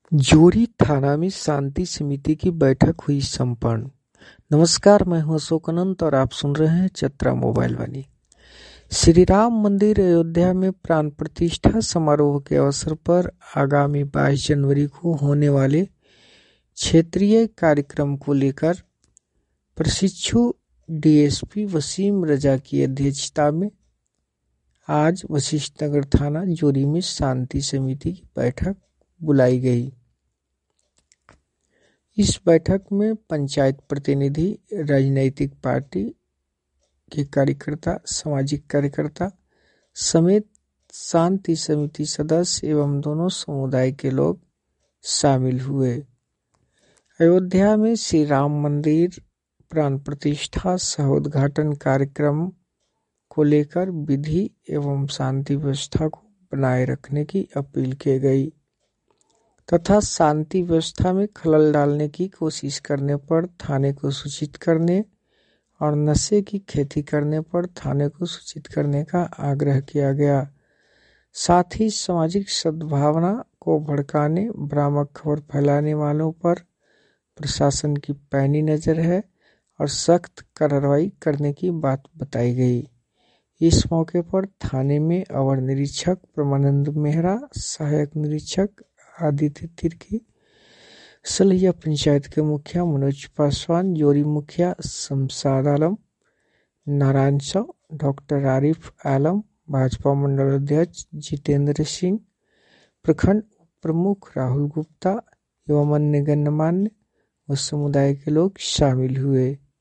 जोरी थाना में शांति समिति की बैठक हुई संपन्न। नमस्कार, मैं हूं अशोक अनंत और आप सुन रहे हैं चतरा मोबाइल वाली। श्री राम मंदिर अयोध्या में प्राण प्रतिष्ठा समारोह के अवसर पर आगामी 22 जनवरी को होने वाले क्षेत्रीय कार्यक्रम को लेकर प्रशिक्षु डीएसपी वसीम रजा की अध्यक्षता में आज वशिष्ठ नगर थाना जोरी में शांति समिति की बैठक बुलाई गई। इस बैठक में पंचायत प्रतिनिधि, राजनीतिक पार्टी के कार्यकर्ता, सामाजिक कार्यकर्ता समेत शांति समिति सदस्य एवं दोनों समुदाय के लोग शामिल हुए। अयोध्या में श्री राम मंदिर प्राण प्रतिष्ठा सह उद्घाटन कार्यक्रम को लेकर विधि एवं शांति व्यवस्था को बनाए रखने की अपील की गई तथा शांति व्यवस्था में खलल डालने की कोशिश करने पर थाने को सूचित करने और नशे की खेती करने पर थाने को सूचित करने का आग्रह किया गया। साथ ही सामाजिक सद्भावना को भड़काने, भ्रामक खबर फैलाने वालों पर प्रशासन की पैनी नजर है और सख्त कार्रवाई करने की बात बताई गई। इस मौके पर थाने में अवर निरीक्षक परमानंद मेहरा, सहायक निरीक्षक आदित्य तिर्की, सलैया पंचायत के मुखिया मनोज पासवान, जोरी मुखिया शमशाद आलम, नारायण साव, डॉक्टर आरिफ आलम, भाजपा मंडल अध्यक्ष जितेंद्र सिंह, प्रखंड प्रमुख राहुल गुप्ता एवं अन्य गणमान्य व समुदाय के लोग शामिल हुए।